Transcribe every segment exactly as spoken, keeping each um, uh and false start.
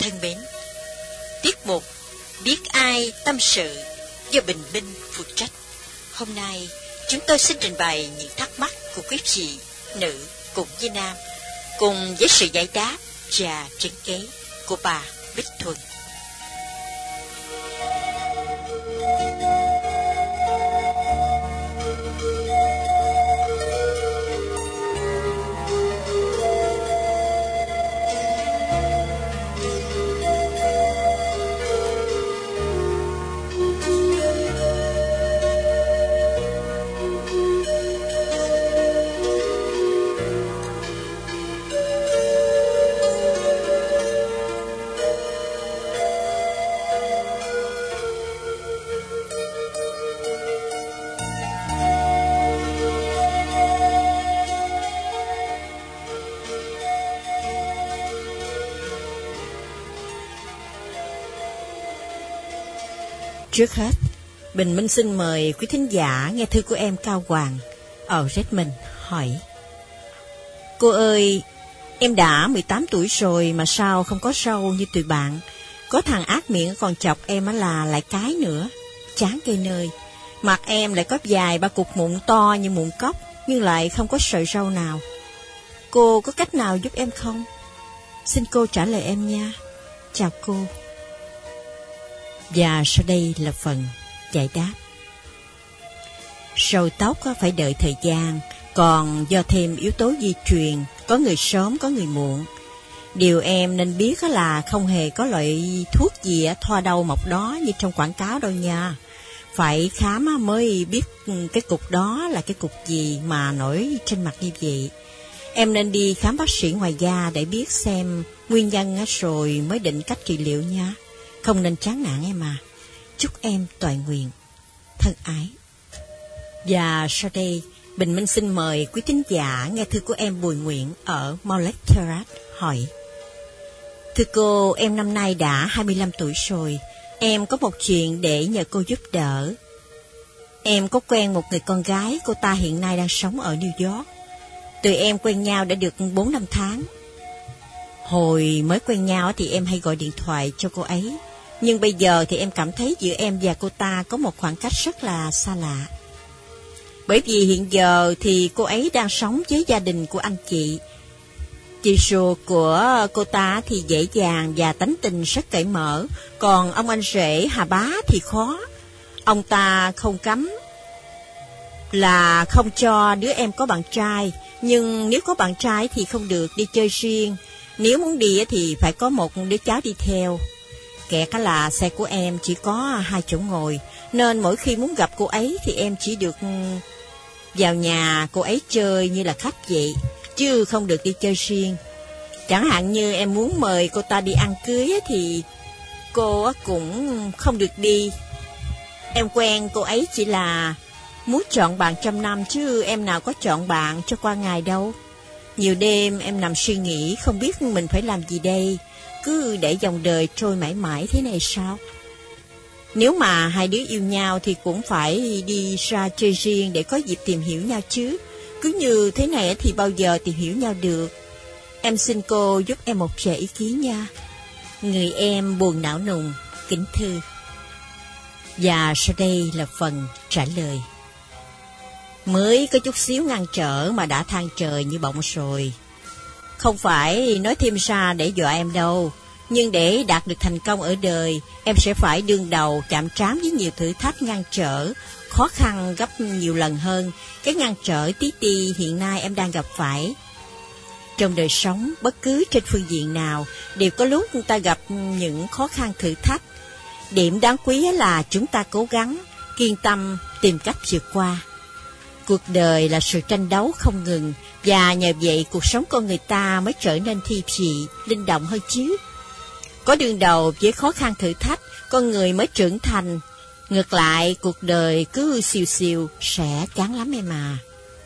thân mến, tiết mục Biết Ai Tâm Sự do Bình Minh phụ trách. Hôm nay chúng tôi xin trình bày những thắc mắc của quý vị, nữ cùng với nam, cùng với sự giải đáp và trấn kế của bà Bích Thuận. Trước hết, Bình Minh xin mời quý thính giả nghe thư của em Cao Hoàng ở Redmond hỏi: Cô ơi, em đã mười tám tuổi rồi mà sao không có râu như tụi bạn? Có thằng ác miệng còn chọc em là lại cái nữa. Chán cây nơi. Mặt em lại có dài ba cục mụn to như mụn cóc, nhưng lại không có sợi râu nào. Cô có cách nào giúp em không? Xin cô trả lời em nha. Chào cô. Và sau đây là phần giải đáp. Râu tóc phải đợi thời gian, còn do thêm yếu tố di truyền, có người sớm có người muộn. Điều em nên biết là không hề có loại thuốc gì thoa đầu mọc đó như trong quảng cáo đâu nha. Phải khám mới biết cái cục đó là cái cục gì mà nổi trên mặt như vậy. Em nên đi khám bác sĩ ngoài da để biết xem nguyên nhân rồi mới định cách trị liệu nha. Không nên chán nản em à. Chúc em toại nguyện. Thân ái. Và sau đây, Bình Minh xin mời quý thính giả nghe thư của em Bùi Nguyễn ở Molectorat hỏi: Thưa cô, em năm nay đã hai mươi lăm tuổi rồi. Em có một chuyện để nhờ cô giúp đỡ. Em có quen một người con gái, cô ta hiện nay đang sống ở New York. Tụi em quen nhau đã được bốn năm tháng. Hồi mới quen nhau thì em hay gọi điện thoại cho cô ấy. Nhưng bây giờ thì em cảm thấy giữa em và cô ta có một khoảng cách rất là xa lạ. Bởi vì hiện giờ thì cô ấy đang sống với gia đình của anh chị. Chị ruột của cô ta thì dễ dàng và tánh tình rất cởi mở. Còn ông anh rể Hà Bá thì khó. Ông ta không cấm là không cho đứa em có bạn trai. Nhưng nếu có bạn trai thì không được đi chơi riêng. Nếu muốn đi thì phải có một đứa cháu đi theo. Kẹt cái là xe của em chỉ có hai chỗ ngồi, nên mỗi khi muốn gặp cô ấy thì em chỉ được vào nhà cô ấy chơi như là khách vậy, chứ không được đi chơi riêng. Chẳng hạn như em muốn mời cô ta đi ăn cưới thì cô cũng không được đi. Em quen cô ấy chỉ là muốn chọn bạn trăm năm, chứ em nào có chọn bạn cho qua ngày đâu. Nhiều đêm em nằm suy nghĩ không biết mình phải làm gì đây. Cứ để dòng đời trôi mãi mãi thế này sao? Nếu mà hai đứa yêu nhau thì cũng phải đi ra chơi riêng để có dịp tìm hiểu nhau chứ. Cứ như thế này thì bao giờ tìm hiểu nhau được. Em xin cô giúp em một vài ý kiến nha. Người em buồn não nùng, kính thư. Và sau đây là phần trả lời. Mới có chút xíu ngăn trở mà đã than trời như bỗng rồi. Không phải nói thêm ra để dọa em đâu, nhưng để đạt được thành công ở đời, em sẽ phải đương đầu chạm trán với nhiều thử thách ngăn trở, khó khăn gấp nhiều lần hơn cái ngăn trở tí ti hiện nay em đang gặp phải. Trong đời sống, bất cứ trên phương diện nào, đều có lúc người ta gặp những khó khăn thử thách. Điểm đáng quý là chúng ta cố gắng, kiên tâm tìm cách vượt qua. Cuộc đời là sự tranh đấu không ngừng, và nhờ vậy cuộc sống con người ta mới trở nên thi vị, linh động hơn chứ. Có đương đầu với khó khăn thử thách, con người mới trưởng thành. Ngược lại, cuộc đời cứ siêu siêu sẽ chán lắm em à.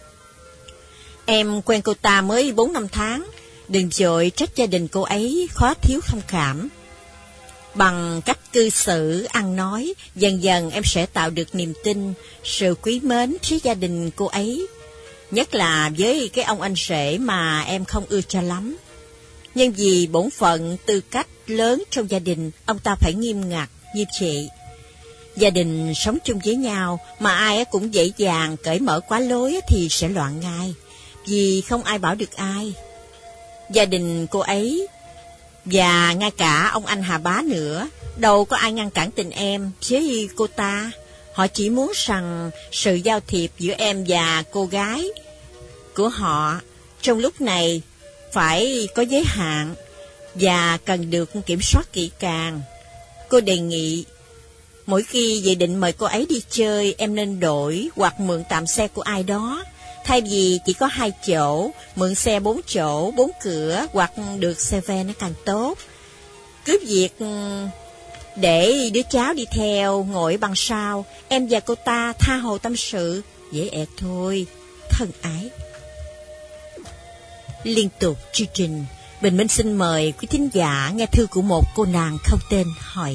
Em quen cô ta mới bốn năm tháng, đừng vội trách gia đình cô ấy khó thiếu thông cảm. Bằng cách cư xử, ăn nói, dần dần em sẽ tạo được niềm tin, sự quý mến với gia đình cô ấy. Nhất là với cái ông anh rể mà em không ưa cho lắm. Nhưng vì bổn phận, tư cách lớn trong gia đình, ông ta phải nghiêm ngặt như vậy. Gia đình sống chung với nhau mà ai cũng dễ dàng cởi mở quá lối thì sẽ loạn ngay, vì không ai bảo được ai. Gia đình cô ấy và ngay cả ông anh Hà Bá nữa, đâu có ai ngăn cản tình em với cô ta. Họ chỉ muốn rằng sự giao thiệp giữa em và cô gái của họ trong lúc này phải có giới hạn và cần được kiểm soát kỹ càng. Cô đề nghị mỗi khi dự định mời cô ấy đi chơi, em nên đổi hoặc mượn tạm xe của ai đó. Thay vì chỉ có hai chỗ, mượn xe bốn chỗ, bốn cửa hoặc được xe ve nó càng tốt. Cứ việc để đứa cháu đi theo, ngồi bằng sau, em và cô ta tha hồ tâm sự, dễ ẹt thôi, thân ái. Liên tục chương trình, Bình Minh xin mời quý thính giả nghe thư của một cô nàng không tên hỏi.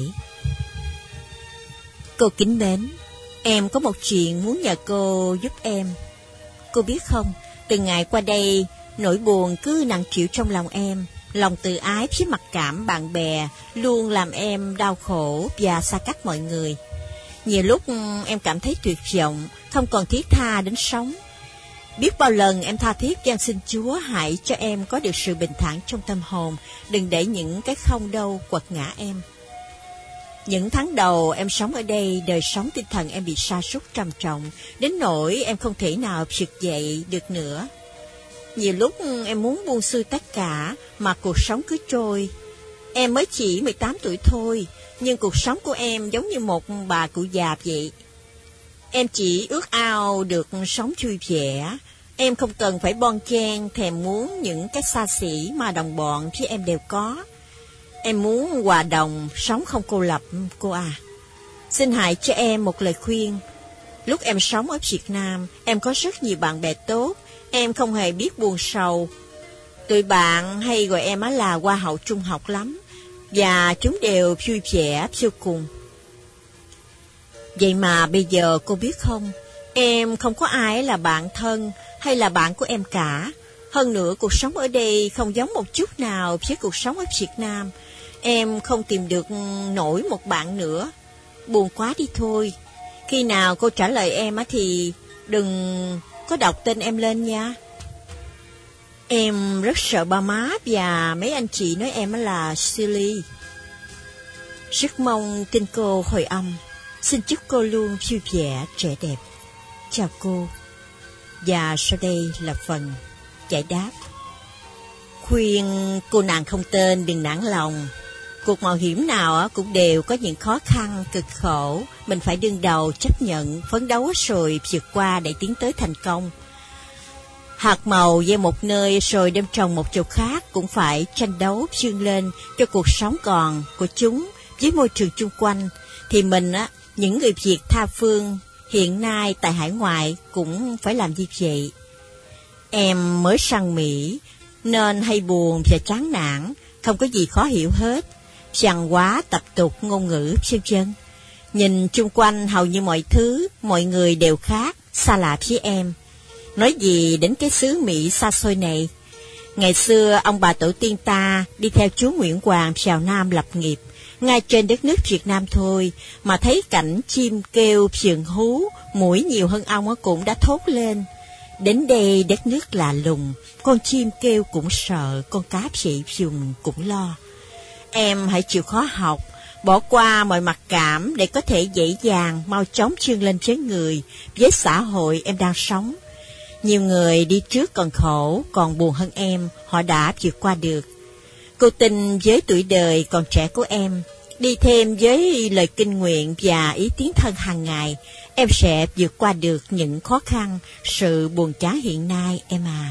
Cô kính mến, em có một chuyện muốn nhờ cô giúp em. Cô biết không, từ ngày qua đây, nỗi buồn cứ nặng trĩu trong lòng em. Lòng tự ái với mặc cảm bạn bè luôn làm em đau khổ và xa cách mọi người. Nhiều lúc em cảm thấy tuyệt vọng, không còn thiết tha đến sống. Biết bao lần em tha thiết van xin Chúa hãy cho em có được sự bình thản trong tâm hồn, đừng để những cái không đâu quật ngã em. Những tháng đầu em sống ở đây, đời sống tinh thần em bị sa sút trầm trọng, đến nỗi em không thể nào vực dậy được nữa. Nhiều lúc em muốn buông xuôi tất cả mà cuộc sống cứ trôi. Em mới chỉ mười tám tuổi thôi, nhưng cuộc sống của em giống như một bà cụ già vậy. Em chỉ ước ao được sống vui vẻ. Em không cần phải bon chen thèm muốn những cái xa xỉ mà đồng bọn với em đều có. Em muốn hòa đồng, sống không cô lập, cô à. Xin hãy cho em một lời khuyên. Lúc em sống ở Việt Nam, em có rất nhiều bạn bè tốt. Em không hề biết buồn sầu. Tụi bạn hay gọi em là hoa hậu trung học lắm, và chúng đều vui vẻ vô cùng. Vậy mà bây giờ cô biết không, em không có ai là bạn thân hay là bạn của em cả. Hơn nữa cuộc sống ở đây không giống một chút nào với cuộc sống ở Việt Nam. Em không tìm được nổi một bạn nữa. Buồn quá đi thôi. Khi nào cô trả lời em thì đừng có đọc tên em lên nha. Em rất sợ ba má và mấy anh chị nói em là silly. Rất mong tin cô hồi âm. Xin chúc cô luôn vui vẻ, trẻ đẹp. Chào cô. Và sau đây là phần giải đáp. Khuyên cô nàng không tên đừng nản lòng. Cuộc mạo hiểm nào cũng đều có những khó khăn, cực khổ. Mình phải đương đầu, chấp nhận, phấn đấu rồi vượt qua để tiến tới thành công. Hạt màu gieo một nơi rồi đem trồng một chỗ khác cũng phải tranh đấu vươn lên cho cuộc sống còn của chúng với môi trường chung quanh. Thì mình á, những người Việt tha phương hiện nay tại hải ngoại cũng phải làm như vậy. Em mới sang Mỹ nên hay buồn và chán nản, không có gì khó hiểu hết. Văn hóa, tập tục, ngôn ngữ, vân vân. Nhìn chung quanh hầu như mọi thứ, mọi người đều khác, xa lạ với em. Nói gì đến cái xứ Mỹ xa xôi này. Ngày xưa ông bà tổ tiên ta đi theo chúa Nguyễn Hoàng vào Nam lập nghiệp. Ngay trên đất nước Việt Nam thôi mà thấy cảnh chim kêu phượng hú, muỗi nhiều hơn ong cũng đã thốt lên. Đến đây đất nước lạ lùng, con chim kêu cũng sợ, con cá chạy vùng cũng lo. Em hãy chịu khó học, bỏ qua mọi mặc cảm để có thể dễ dàng mau chóng vươn lên với người, với xã hội em đang sống. Nhiều người đi trước còn khổ, còn buồn hơn em, họ đã vượt qua được. Cô tin với tuổi đời còn trẻ của em, đi thêm với lời kinh nguyện và ý tiến thân hàng ngày, em sẽ vượt qua được những khó khăn, sự buồn chán hiện nay em à.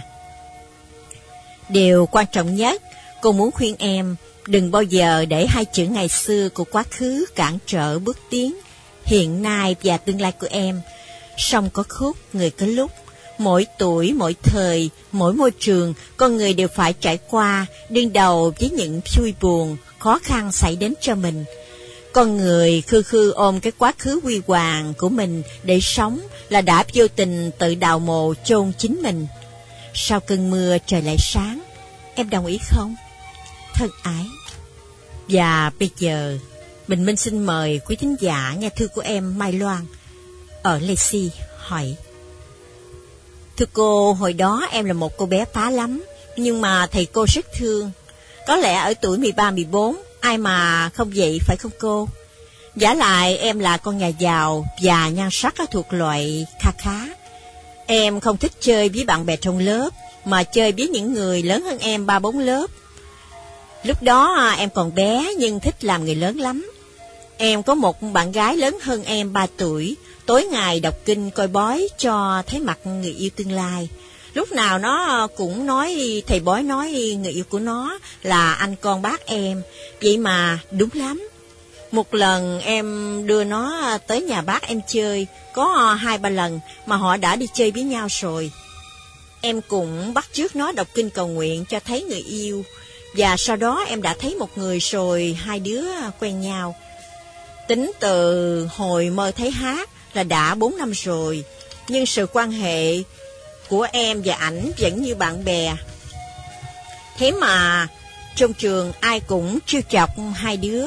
Điều quan trọng nhất, cô muốn khuyên em, đừng bao giờ để hai chữ ngày xưa của quá khứ cản trở bước tiến, hiện nay và tương lai của em. Sông có khúc, người có lúc. Mỗi tuổi, mỗi thời, mỗi môi trường, con người đều phải trải qua, đương đầu với những vui buồn, khó khăn xảy đến cho mình. Con người khư khư ôm cái quá khứ huy hoàng của mình để sống là đã vô tình tự đào mồ chôn chính mình. Sau cơn mưa trời lại sáng, em đồng ý không? Thân ái. Và bây giờ, Bình Minh xin mời quý thính giả nghe thư của em Mai Loan ở Lacey hỏi. Thưa cô, hồi đó em là một cô bé phá lắm, nhưng mà thầy cô rất thương. Có lẽ ở tuổi mười ba mười bốn, ai mà không vậy phải không cô? Vả lại em là con nhà giàu và nhan sắc thuộc loại kha khá. Em không thích chơi với bạn bè trong lớp, mà chơi với những người lớn hơn em ba bốn lớp. Lúc đó em còn bé nhưng thích làm người lớn lắm. Em có một bạn gái lớn hơn em ba tuổi, tối ngày đọc kinh coi bói cho thấy mặt người yêu tương lai. Lúc nào nó cũng nói, thầy bói nói người yêu của nó là anh con bác em. Vậy mà đúng lắm. Một lần em đưa nó tới nhà bác em chơi, có hai ba lần mà họ đã đi chơi với nhau rồi. Em cũng bắt chước nó đọc kinh cầu nguyện cho thấy người yêu. Và sau đó em đã thấy một người rồi hai đứa quen nhau. Tính từ hồi mơ thấy hát là đã bốn năm rồi. Nhưng sự quan hệ của em và ảnh vẫn như bạn bè. Thế mà trong trường ai cũng trêu chọc hai đứa.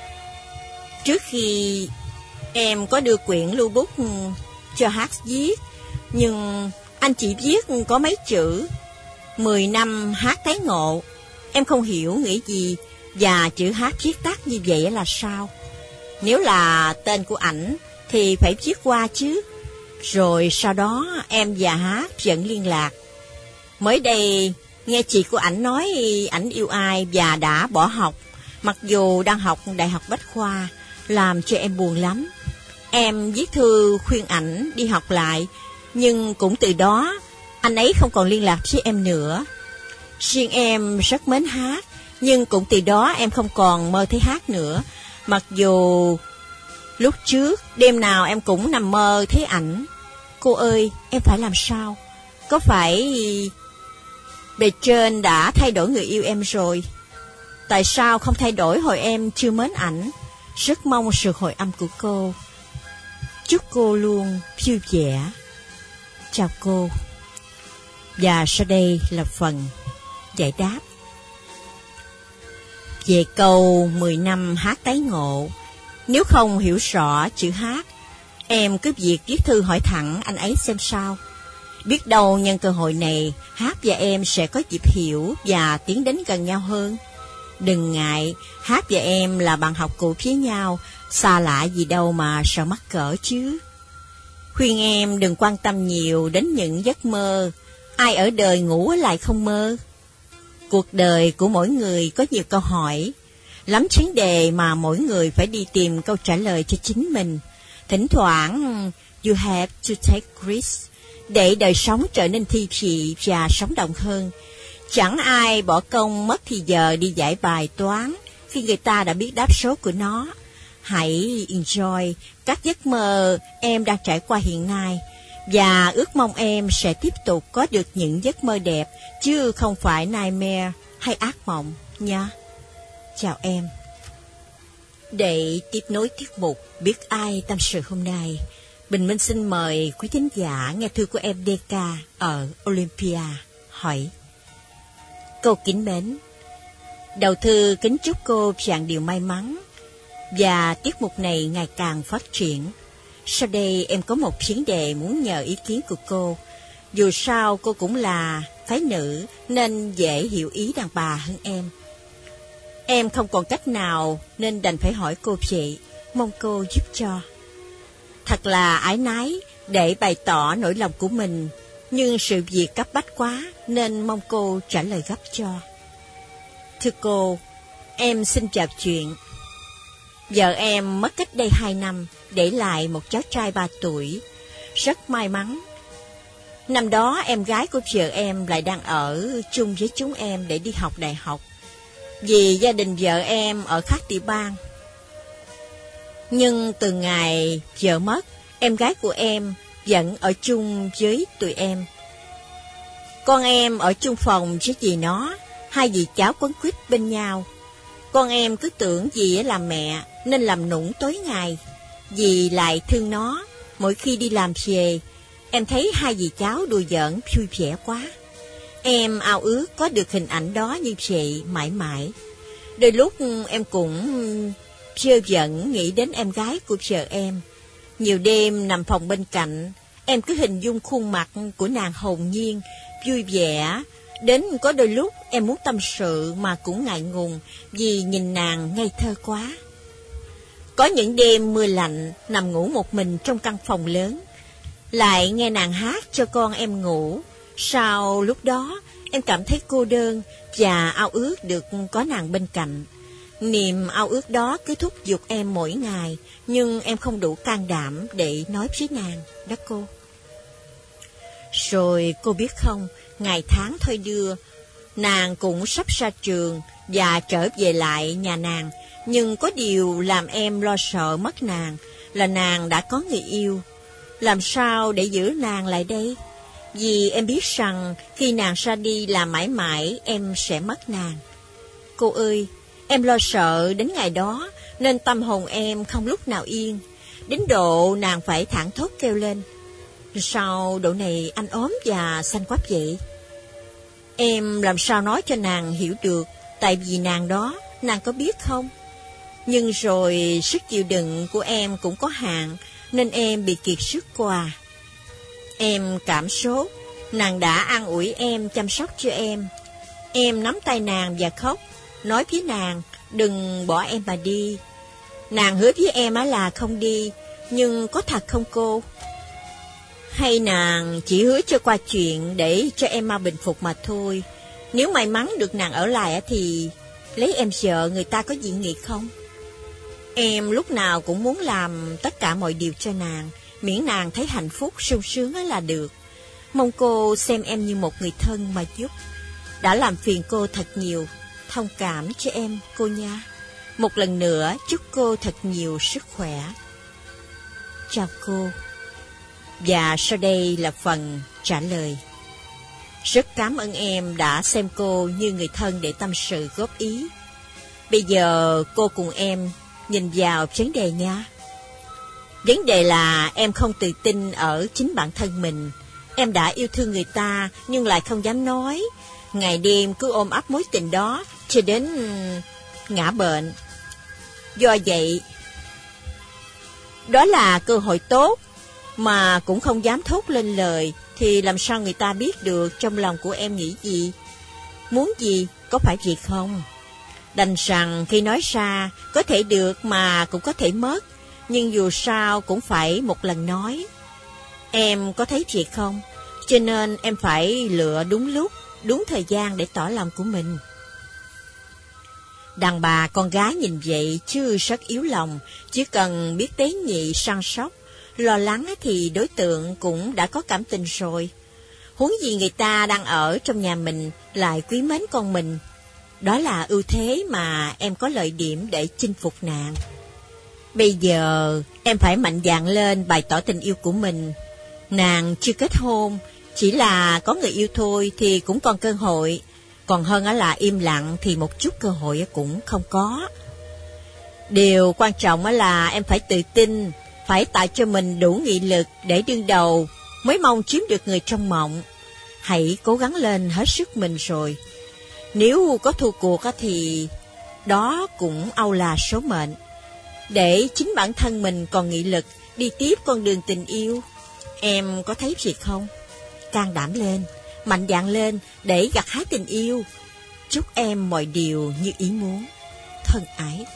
Trước khi em có đưa quyển lưu bút cho hát viết, nhưng anh chỉ viết có mấy chữ mười năm hát tái ngộ. Em không hiểu nghĩ gì và chữ hát viết tắt như vậy là sao. Nếu là tên của ảnh thì phải viết qua chứ. Rồi sau đó em và hát vẫn liên lạc. Mới đây nghe chị của ảnh nói ảnh yêu ai và đã bỏ học, mặc dù đang học Đại học Bách Khoa, làm cho em buồn lắm. Em viết thư khuyên ảnh đi học lại, nhưng cũng từ đó anh ấy không còn liên lạc với em nữa. Riêng em rất mến hát, nhưng cũng từ đó em không còn mơ thấy hát nữa. Mặc dù lúc trước đêm nào em cũng nằm mơ thấy ảnh. Cô ơi, em phải làm sao? Có phải bề trên đã thay đổi người yêu em rồi? Tại sao không thay đổi hồi em chưa mến ảnh? Rất mong sự hồi âm của cô. Chúc cô luôn vui vẻ. Chào cô. Và sau đây là phần giải đáp. Về câu mười năm hát tái ngộ, nếu không hiểu rõ chữ hát, em cứ việc viết thư hỏi thẳng anh ấy xem sao. Biết đâu nhân cơ hội này, Hát và em sẽ có dịp hiểu và tiến đến gần nhau hơn. Đừng ngại, Hát và em là bạn học cũ với nhau, xa lạ gì đâu mà sợ mắc cỡ chứ. Khuyên em đừng quan tâm nhiều đến những giấc mơ. Ai ở đời ngủ lại không mơ? Cuộc đời của mỗi người có nhiều câu hỏi, lắm vấn đề mà mỗi người phải đi tìm câu trả lời cho chính mình. Thỉnh thoảng, you have to take risks để đời sống trở nên thi vị và sống động hơn. Chẳng ai bỏ công mất thì giờ đi giải bài toán khi người ta đã biết đáp số của nó. Hãy enjoy các giấc mơ em đang trải qua hiện nay, và ước mong em sẽ tiếp tục có được những giấc mơ đẹp, chứ không phải nightmare hay ác mộng nha. Chào em. Để tiếp nối tiết mục Biết Ai Tâm Sự hôm nay, Bình Minh xin mời quý thính giả nghe thư của em đê ca ở Olympia hỏi. Cô kính mến, đầu thư kính chúc cô vạn điều may mắn và tiết mục này ngày càng phát triển. Sau đây em có một vấn đề muốn nhờ ý kiến của cô. Dù sao cô cũng là phái nữ nên dễ hiểu ý đàn bà hơn em. Em không còn cách nào nên đành phải hỏi cô vậy, mong cô giúp cho. Thật là áy náy để bày tỏ nỗi lòng của mình, nhưng sự việc cấp bách quá nên mong cô trả lời gấp cho. Thưa cô, em xin chào chuyện. Vợ em mất cách đây hai năm, để lại một cháu trai ba tuổi. Rất may mắn, năm đó em gái của vợ em lại đang ở chung với chúng em để đi học đại học, vì gia đình vợ em ở khác địa bang. Nhưng từ ngày vợ mất, em gái của em vẫn ở chung với tụi em. Con em ở chung phòng với dì nó, hai dì cháu quấn quýt bên nhau. Con em cứ tưởng dì là mẹ nên làm nũng tối ngày. Dì lại thương nó. Mỗi khi đi làm về, em thấy hai dì cháu đùa giỡn vui vẻ quá. Em ao ước có được hình ảnh đó như vậy mãi mãi. Đôi lúc em cũng vơ vẩn nghĩ đến em gái của vợ em. Nhiều đêm nằm phòng bên cạnh, em cứ hình dung khuôn mặt của nàng hồn nhiên, vui vẻ. Đến có đôi lúc em muốn tâm sự mà cũng ngại ngùng vì nhìn nàng ngây thơ quá. Có những đêm mưa lạnh, nằm ngủ một mình trong căn phòng lớn, lại nghe nàng hát cho con em ngủ. Sau lúc đó, em cảm thấy cô đơn và ao ước được có nàng bên cạnh. Niềm ao ước đó cứ thúc giục em mỗi ngày, nhưng em không đủ can đảm để nói với nàng, đó cô. Rồi cô biết không, ngày tháng thôi đưa, nàng cũng sắp ra trường và trở về lại nhà nàng. Nhưng có điều làm em lo sợ mất nàng là nàng đã có người yêu. Làm sao để giữ nàng lại đây? Vì em biết rằng khi nàng ra đi là mãi mãi em sẽ mất nàng. Cô ơi, em lo sợ đến ngày đó nên tâm hồn em không lúc nào yên. Đến độ nàng phải thảng thốt kêu lên: sao độ này anh ốm và xanh quắp vậy? Em làm sao nói cho nàng hiểu được, tại vì nàng đó, nàng có biết không? Nhưng rồi sức chịu đựng của em cũng có hạn, nên em bị kiệt sức qua. Em cảm sốt, nàng đã an ủi em, chăm sóc cho em. Em nắm tay nàng và khóc, nói với nàng đừng bỏ em mà đi. Nàng hứa với em là không đi, nhưng có thật không cô? Hay nàng chỉ hứa cho qua chuyện để cho em mau bình phục mà thôi? Nếu may mắn được nàng ở lại thì lấy em vợ người ta có dị nghị không? Em lúc nào cũng muốn làm tất cả mọi điều cho nàng, miễn nàng thấy hạnh phúc, sung sướng là được. Mong cô xem em như một người thân mà giúp. Đã làm phiền cô thật nhiều, thông cảm cho em cô nha. Một lần nữa chúc cô thật nhiều sức khỏe. Chào cô. Và sau đây là phần trả lời. Rất cảm ơn em đã xem cô như người thân để tâm sự góp ý. Bây giờ cô cùng em nhìn vào vấn đề nha. Vấn đề là em không tự tin ở chính bản thân mình. Em đã yêu thương người ta nhưng lại không dám nói. Ngày đêm cứ ôm ấp mối tình đó cho đến ngã bệnh. Do vậy, đó là cơ hội tốt mà cũng không dám thốt lên lời, thì làm sao người ta biết được trong lòng của em nghĩ gì, muốn gì, có phải vậy không? Đành rằng khi nói ra có thể được mà cũng có thể mất, nhưng dù sao cũng phải một lần nói. Em có thấy vậy không? Cho nên em phải lựa đúng lúc, đúng thời gian để tỏ lòng của mình. Đàn bà con gái nhìn vậy chứ rất yếu lòng, chỉ cần biết tế nhị săn sóc, lo lắng thì đối tượng cũng đã có cảm tình rồi. Huống gì người ta đang ở trong nhà mình lại quý mến con mình. Đó là ưu thế mà em có lợi điểm để chinh phục nàng. Bây giờ em phải mạnh dạn lên bày tỏ tình yêu của mình. Nàng chưa kết hôn, chỉ là có người yêu thôi thì cũng còn cơ hội. Còn hơn là im lặng thì một chút cơ hội cũng không có. Điều quan trọng là em phải tự tin, phải tạo cho mình đủ nghị lực để đương đầu mới mong chiếm được người trong mộng. Hãy cố gắng lên hết sức mình rồi. Nếu có thua cuộc thì đó cũng âu là số mệnh. Để chính bản thân mình còn nghị lực đi tiếp con đường tình yêu. Em có thấy gì không? Can đảm lên, mạnh dạn lên để gặt hái tình yêu. Chúc em mọi điều như ý muốn. Thân ái.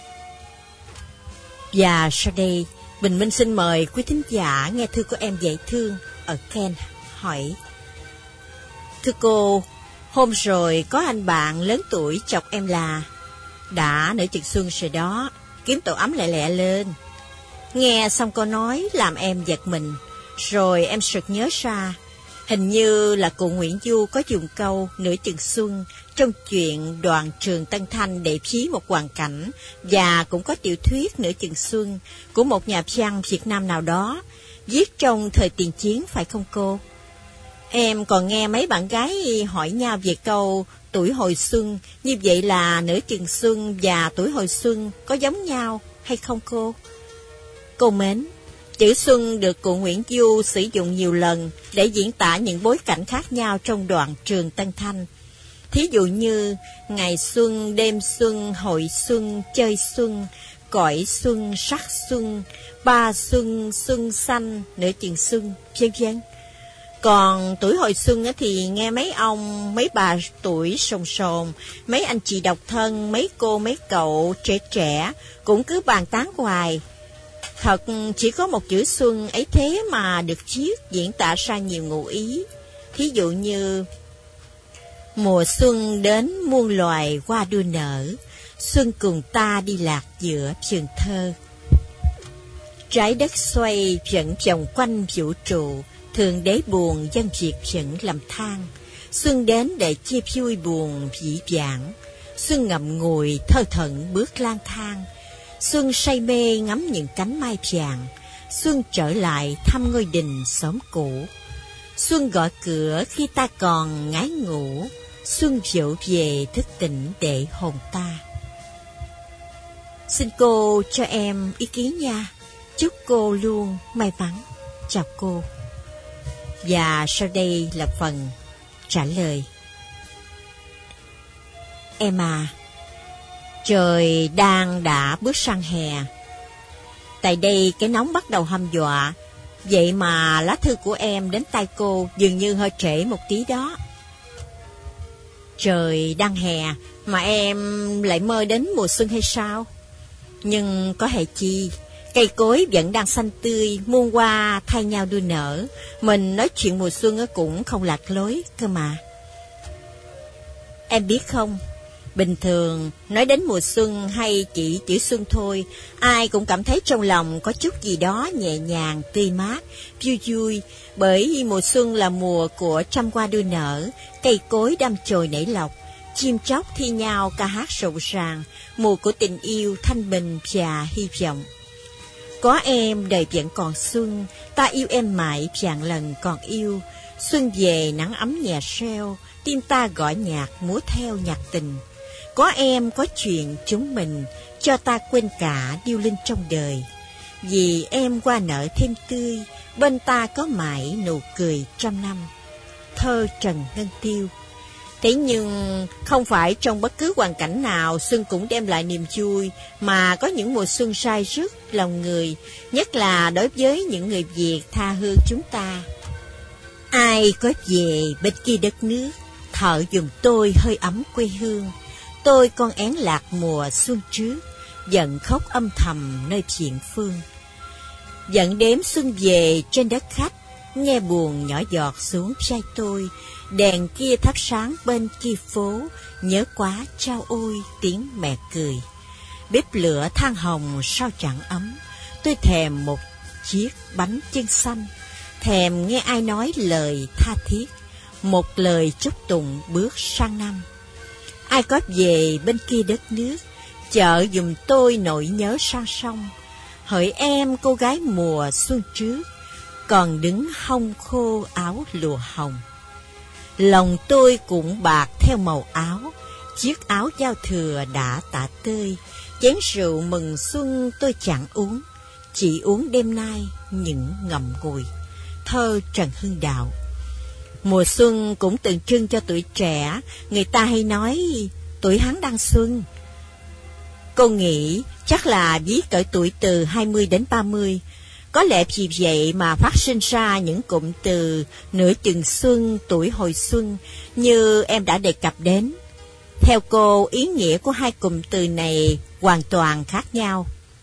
Và sau đây, Bình Minh xin mời quý thính giả nghe thư của em dễ thương ở Kent hỏi: thưa cô, hôm rồi có anh bạn lớn tuổi chọc em là đã nửa chừng xuân rồi đó, kiếm tổ ấm lẹ lẹ lên. Nghe xong câu nói làm em giật mình, rồi em sực nhớ ra, hình như là cụ Nguyễn Du có dùng câu nửa chừng xuân trong chuyện Đoàn Trường Tân Thanh để ví một hoàn cảnh, và cũng có tiểu thuyết Nửa chừng xuân của một nhà văn Việt Nam nào đó, viết trong thời tiền chiến phải không cô? Em còn nghe mấy bạn gái hỏi nhau về câu tuổi hồi xuân, như vậy là nửa chừng xuân và tuổi hồi xuân có giống nhau hay không cô? Cô mến, chữ xuân được cụ Nguyễn Du sử dụng nhiều lần để diễn tả những bối cảnh khác nhau trong Đoạn Trường Tân Thanh. Thí dụ như ngày xuân, đêm xuân, hội xuân, chơi xuân, cõi xuân, sắc xuân, ba xuân, xuân xanh, nửa chừng xuân, vân vân. Còn tuổi hồi xuân thì nghe mấy ông, mấy bà tuổi sồn sồn, mấy anh chị độc thân, mấy cô, mấy cậu trẻ trẻ cũng cứ bàn tán hoài. Thật chỉ có một chữ xuân ấy thế mà được viết diễn tả ra nhiều ngụ ý. Thí dụ như mùa xuân đến muôn loài hoa đua nở, xuân cùng ta đi lạc giữa vườn thơ. Trái đất xoay vẫn vòng quanh vũ trụ, Thượng Đế buồn dân việc vẫn lầm than. Xuân đến để chia vui buồn vĩ vãng, xuân ngậm ngùi thơ thẩn bước lang thang. Xuân say mê ngắm những cánh mai vàng, xuân trở lại thăm ngôi đình xóm cũ. Xuân gọi cửa khi ta còn ngái ngủ, xuân dỗ về thức tỉnh để hồn ta. Xin cô cho em ý kiến nha. Chúc cô luôn may mắn. Chào cô. Và sau đây là phần trả lời. Em à, trời đang đã bước sang hè. Tại đây cái nóng bắt đầu hăm dọa, vậy mà lá thư của em đến tay cô dường như hơi trễ một tí đó. Trời đang hè mà em lại mơ đến mùa xuân hay sao? Nhưng có hề chi, cây cối vẫn đang xanh tươi, muôn hoa thay nhau đua nở. Mình nói chuyện mùa xuân cũng không lạc lối cơ mà. Em biết không, bình thường nói đến mùa xuân hay chỉ chữ xuân thôi, ai cũng cảm thấy trong lòng có chút gì đó nhẹ nhàng, tươi mát, vui vui. Bởi mùa xuân là mùa của trăm hoa đua nở, cây cối đâm chồi nảy lộc, chim chóc thi nhau ca hát rộn ràng, mùa của tình yêu thanh bình và hy vọng. Có em đời vẫn còn xuân, ta yêu em mãi vạn lần còn yêu. Xuân về nắng ấm nhà reo, tim ta gõ nhạc múa theo nhạc tình. Có em có chuyện chúng mình, cho ta quên cả điêu linh trong đời. Vì em qua nở thêm tươi, bên ta có mãi nụ cười trăm năm. Thơ Trần Ngân Tiêu. Thế nhưng không phải trong bất cứ hoàn cảnh nào xuân cũng đem lại niềm vui, mà có những mùa xuân sai rứt lòng người, nhất là đối với những người Việt tha hương chúng ta. Ai có về bên kia đất nước, thở giùm tôi hơi ấm quê hương. Tôi con én lạc mùa xuân trước, giận khóc âm thầm nơi thiện phương. Giận đếm xuân về trên đất khách, nghe buồn nhỏ giọt xuống vai tôi. Đèn kia thắp sáng bên kia phố, nhớ quá trao ôi tiếng mẹ cười. Bếp lửa than hồng sao chẳng ấm, tôi thèm một chiếc bánh chưng xanh. Thèm nghe ai nói lời tha thiết, một lời chúc tụng bước sang năm. Ai có về bên kia đất nước, chợ giùm tôi nỗi nhớ sang sông. Hỡi em cô gái mùa xuân trước, còn đứng hông khô áo lụa hồng. Lòng tôi cũng bạc theo màu áo, chiếc áo giao thừa đã tả tơi. Chén rượu mừng xuân tôi chẳng uống, chỉ uống đêm nay những ngậm ngùi. Thơ Trần Hưng Đạo. Mùa xuân cũng tượng trưng cho tuổi trẻ, người ta hay nói tuổi hắn đang xuân. Cô nghĩ chắc là viết cỡ tuổi từ hai mươi đến ba mươi. Có lẽ vì vậy mà phát sinh ra những cụm từ nửa chừng xuân, tuổi hồi xuân như em đã đề cập đến. Theo cô, ý nghĩa của hai cụm từ này hoàn toàn khác nhau.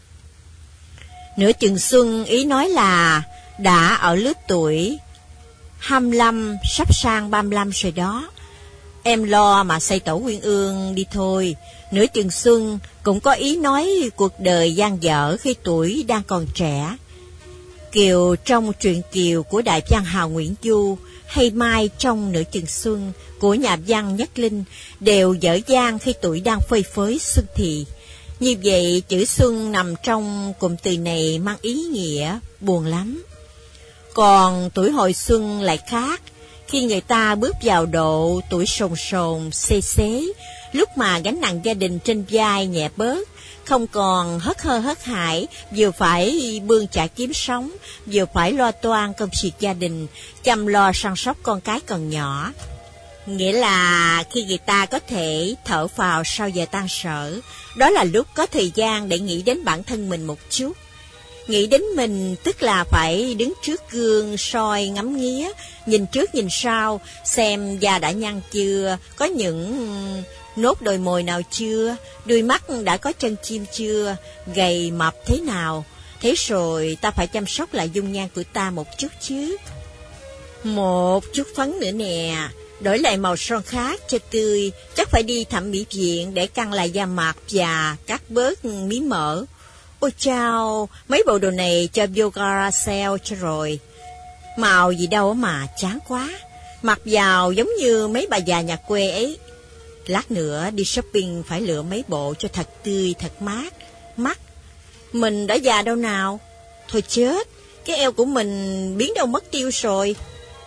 Nửa chừng xuân ý nói là đã ở lứa tuổi hai mươi lăm sắp sang ba mươi lăm rồi đó. Em lo mà xây tổ Uyên Ương đi thôi. Nửa chừng xuân cũng có ý nói cuộc đời dang dở khi tuổi đang còn trẻ. Kiều trong truyện Kiều của đại văn hào Nguyễn Du, hay Mai trong Nửa chừng xuân của nhà văn Nhất Linh đều dở dang khi tuổi đang phơi phới xuân thì. Như vậy chữ xuân nằm trong cụm từ này mang ý nghĩa buồn lắm. Còn tuổi hồi xuân lại khác, khi người ta bước vào độ tuổi sồn sồn, xê xế, lúc mà gánh nặng gia đình trên vai nhẹ bớt, không còn hớt hơ hớt hải, vừa phải bươn chải kiếm sống, vừa phải lo toan công việc gia đình, chăm lo săn sóc con cái còn nhỏ. Nghĩa là khi người ta có thể thở phào sau giờ tan sở, đó là lúc có thời gian để nghĩ đến bản thân mình một chút. Nghĩ đến mình tức là phải đứng trước gương soi ngắm nghía, nhìn trước nhìn sau, xem da đã nhăn chưa, có những nốt đồi mồi nào chưa, đuôi mắt đã có chân chim chưa, gầy mập thế nào. Thế rồi ta phải chăm sóc lại dung nhan của ta một chút chứ. Một chút phấn nữa nè, đổi lại màu son khác cho tươi, chắc phải đi thẩm mỹ viện để căng lại da mặt và cắt bớt miếng mỡ. Ôi chao, mấy bộ đồ này cho Biogara sale cho rồi. Màu gì đâu mà chán quá, mặc vào giống như mấy bà già nhà quê ấy. Lát nữa đi shopping phải lựa mấy bộ cho thật tươi, thật mát, mắt. Mình đã già đâu nào. Thôi chết, cái eo của mình biến đâu mất tiêu rồi.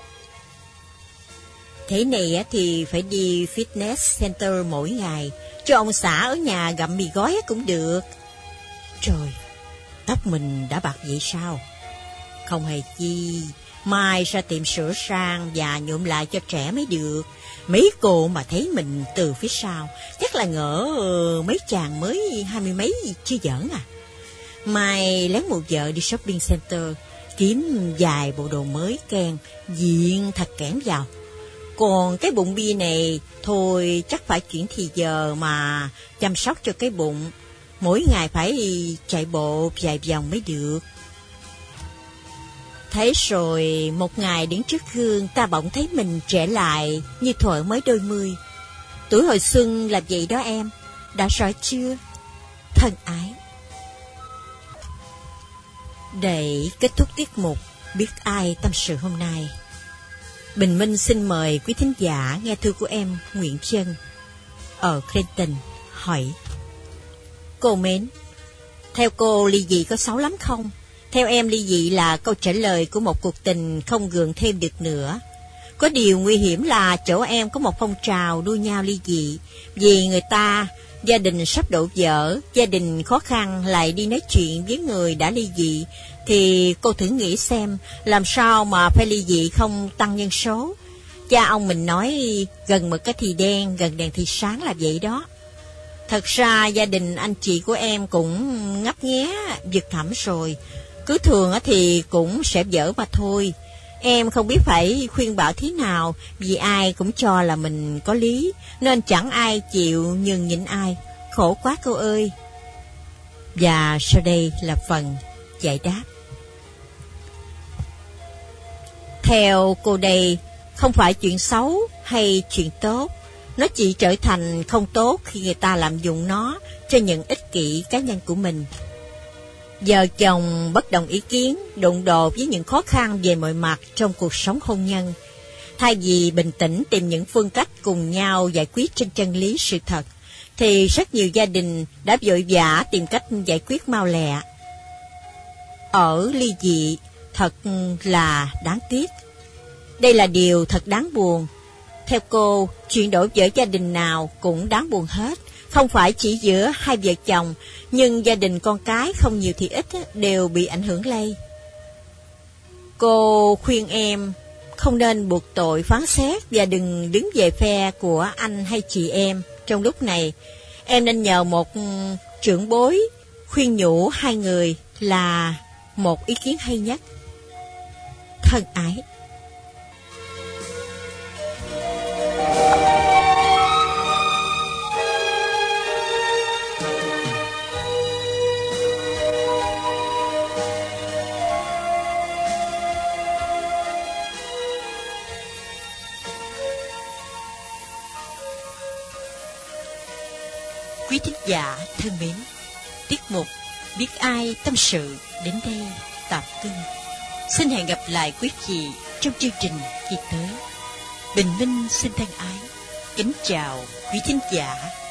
Thế này thì phải đi fitness center mỗi ngày, cho ông xã ở nhà gặm mì gói cũng được. Trời, tóc mình đã bạc vậy sao? Không hề chi, mai ra tiệm sửa sang và nhuộm lại cho trẻ mới được. Mấy cô mà thấy mình từ phía sau, chắc là ngỡ mấy chàng mới hai mươi mấy chưa giỡn à. Mai lén một vợ đi shopping center, kiếm vài bộ đồ mới keng, diện thật kẽm vào. Còn cái bụng bia này, thôi chắc phải chuyển thì giờ mà chăm sóc cho cái bụng. Mỗi ngày phải chạy bộ vài vòng mới được. Thế rồi một ngày đứng trước gương, ta bỗng thấy mình trẻ lại như thuở mới đôi mươi. Tuổi hồi xuân là vậy đó em, đã rõ chưa? Thân ái. Để kết thúc tiết mục Biết Ai Tâm Sự hôm nay, Bình Minh xin mời quý thính giả nghe thư của em Nguyễn Trân ở Clinton hỏi: Cô mến, theo cô ly dị có xấu lắm không? Theo em ly dị là câu trả lời của một cuộc tình không gượng thêm được nữa. Có điều nguy hiểm là chỗ em có một phong trào đua nhau ly dị, vì người ta gia đình sắp đổ vỡ, gia đình khó khăn lại đi nói chuyện với người đã ly dị, thì cô thử nghĩ xem làm sao mà phải ly dị không tăng nhân số. Cha ông mình nói gần mực cái thì đen, gần đèn thì sáng là vậy đó. Thật ra gia đình anh chị của em cũng ngấp nghé vực thẳm rồi, cứ thường thì cũng sẽ vỡ mà thôi. Em không biết phải khuyên bảo thế nào, vì ai cũng cho là mình có lý, nên chẳng ai chịu nhường nhịn ai. Khổ quá cô ơi. Và sau đây là phần giải đáp. Theo cô đây, không phải chuyện xấu hay chuyện tốt, nó chỉ trở thành không tốt khi người ta lạm dụng nó cho những ích kỷ cá nhân của mình. Vợ chồng bất đồng ý kiến, đụng độ với những khó khăn về mọi mặt trong cuộc sống hôn nhân. Thay vì bình tĩnh tìm những phương cách cùng nhau giải quyết trên chân lý sự thật, thì rất nhiều gia đình đã vội vã tìm cách giải quyết mau lẹ. Ở ly dị thật là đáng tiếc. Đây là điều thật đáng buồn. Theo cô, chuyện đổ vỡ gia đình nào cũng đáng buồn hết, không phải chỉ giữa hai vợ chồng, nhưng gia đình con cái không nhiều thì ít đều bị ảnh hưởng lây. Cô khuyên em không nên buộc tội phán xét và đừng đứng về phe của anh hay chị em trong lúc này. Em nên nhờ một trưởng bối khuyên nhủ hai người là một ý kiến hay nhất. Thân ái. Quý thính giả thân mến, tiết mục Biết Ai Tâm Sự đến đây tạm ngưng. Xin hẹn gặp lại quý vị trong chương trình kỳ tới. Bình Minh xin thân ái kính chào quý thính giả.